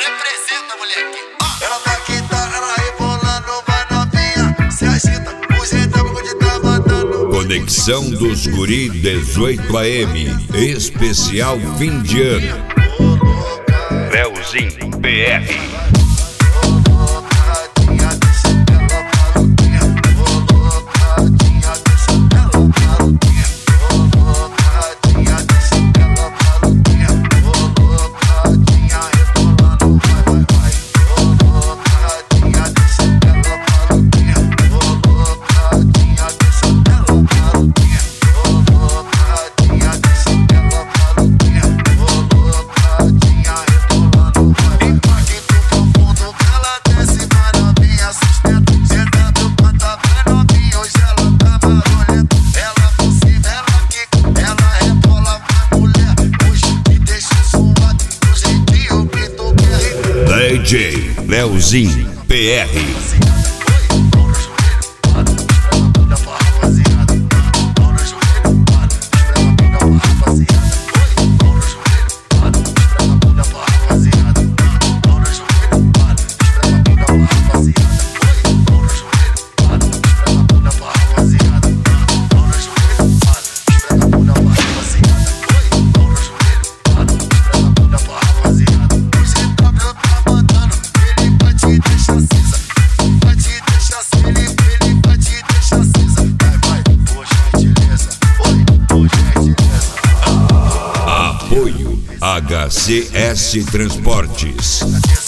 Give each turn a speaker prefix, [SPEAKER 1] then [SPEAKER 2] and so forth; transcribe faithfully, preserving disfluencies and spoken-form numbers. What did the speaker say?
[SPEAKER 1] representa, moleque. Ah.
[SPEAKER 2] Ela tá quitada, ela rebolando, vai novinha. Se agita, o jeito é onde tá mandando.
[SPEAKER 3] Conexão dos Guri dezoito A M. Especial fim de ano. Leozinho P R. D J Leozinho P R. Apoio H C S Transportes.